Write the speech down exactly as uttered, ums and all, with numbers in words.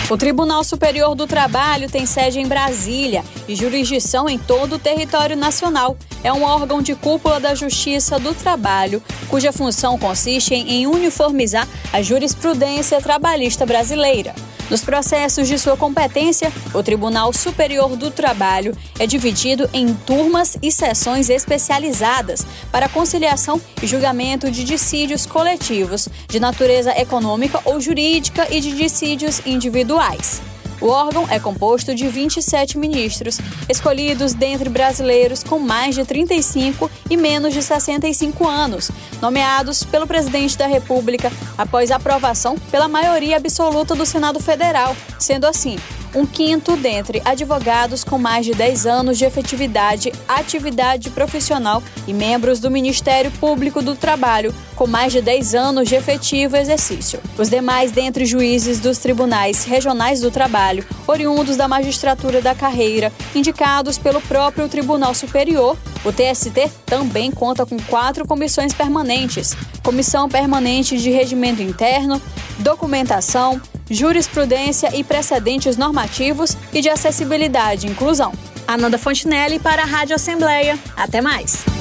O Tribunal Superior do Trabalho tem sede em Brasília e jurisdição em todo o território nacional. É um órgão de cúpula da Justiça do Trabalho, cuja função consiste em uniformizar a jurisprudência trabalhista brasileira. Nos processos de sua competência, o Tribunal Superior do Trabalho é dividido em turmas e sessões especializadas para conciliação e julgamento de dissídios coletivos, de natureza econômica ou jurídica e de dissídios individuais. O órgão é composto de vinte e sete ministros, escolhidos dentre brasileiros com mais de trinta e cinco e menos de sessenta e cinco anos, nomeados pelo presidente da República após aprovação pela maioria absoluta do Senado Federal, sendo assim, um quinto dentre advogados com mais de dez anos de efetividade, atividade profissional e membros do Ministério Público do Trabalho com mais de dez anos de efetivo exercício. Os demais dentre juízes dos tribunais regionais do trabalho, oriundos da magistratura da carreira, indicados pelo próprio Tribunal Superior. O T S T também conta com quatro comissões permanentes: Comissão Permanente de Regimento Interno, Documentação, Jurisprudência e Precedentes Normativos e de Acessibilidade e Inclusão. Ananda Fontinelli para a Rádio Assembleia. Até mais!